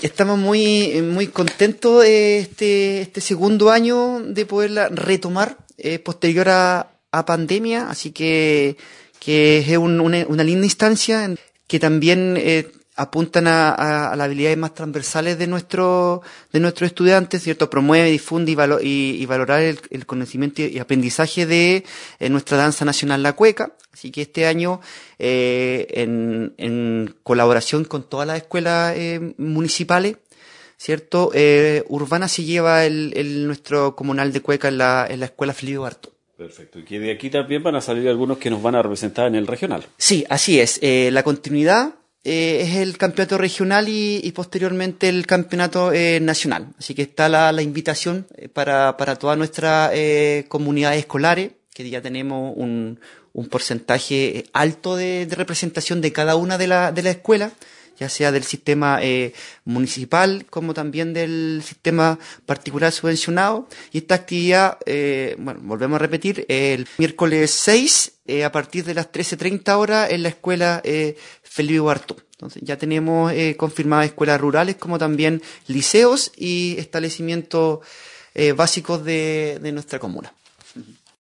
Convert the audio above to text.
Estamos muy contentos de este segundo año de poderla retomar posterior a pandemia, así que es una linda instancia que también apuntan a las habilidades más transversales de nuestros estudiantes, ¿cierto? Promueve, difunde y valorar el conocimiento y aprendizaje de nuestra danza nacional, la cueca. Así que este año, en colaboración con todas las escuelas municipales, ¿cierto? Urbana se lleva nuestro comunal de cueca en la escuela Felipe Bartó. Perfecto. Y que de aquí también van a salir algunos que nos van a representar en el regional. Sí, así es. La continuidad es el campeonato regional y posteriormente el campeonato nacional. Así que está la invitación para todas nuestras comunidades escolares, que ya tenemos un porcentaje alto de representación de cada una de la escuela, ya sea del sistema municipal como también del sistema particular subvencionado. Y esta actividad, volvemos a repetir, el miércoles 6 a partir de las 13:30 horas en la escuela Felipe Bartó. Entonces ya tenemos confirmadas escuelas rurales como también liceos y establecimientos básicos de nuestra comuna.